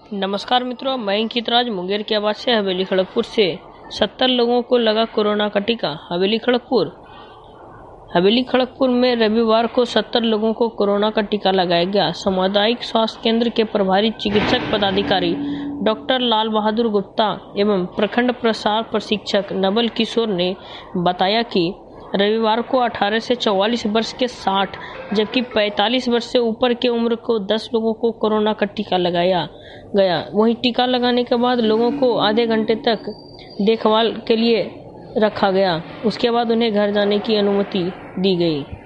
नमस्कार मित्रों, मैं अंकित राज मुंगेर की आवाज से हवेली खड़गपुर से। 70 लोगों को लगा कोरोना का टीका। हवेली खड़गपुर में रविवार को 70 लोगों को कोरोना का टीका लगाया गया। सामुदायिक स्वास्थ्य केंद्र के प्रभारी चिकित्सक पदाधिकारी डॉक्टर लाल बहादुर गुप्ता एवं प्रखंड प्रसार प्रशिक्षक नवल किशोर ने बताया कि रविवार को 18 से 44 वर्ष के 60 जबकि 45 वर्ष से ऊपर के उम्र को 10 लोगों को कोरोना का टीका लगाया गया। वहीं टीका लगाने के बाद लोगों को आधे घंटे तक देखभाल के लिए रखा गया। उसके बाद उन्हें घर जाने की अनुमति दी गई।